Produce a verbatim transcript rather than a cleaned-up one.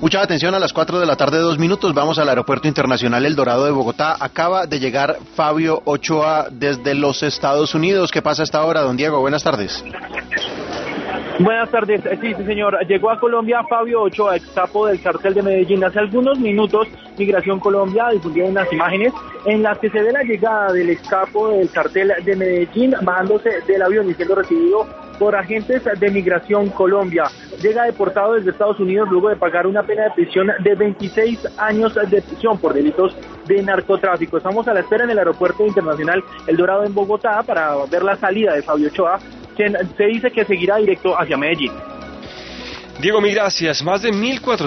Mucha atención, a las cuatro de la tarde, dos minutos, vamos al Aeropuerto Internacional El Dorado de Bogotá. Acaba de llegar Fabio Ochoa desde los Estados Unidos. ¿Qué pasa a esta hora, don Diego? Buenas tardes. Buenas tardes, sí, sí señor, llegó a Colombia Fabio Ochoa, ex capo del cartel de Medellín. Hace algunos minutos Migración Colombia difundió unas imágenes en las que se ve la llegada del ex capo del cartel de Medellín bajándose del avión y siendo recibido por agentes de Migración Colombia. Llega deportado desde Estados Unidos luego de pagar una pena de prisión de veintiséis años de prisión por delitos de narcotráfico. Estamos a la espera en el Aeropuerto Internacional El Dorado en Bogotá para ver la salida de Fabio Ochoa, quien se dice que seguirá directo hacia Medellín. Diego, mil gracias. Más de mil cuatrocientos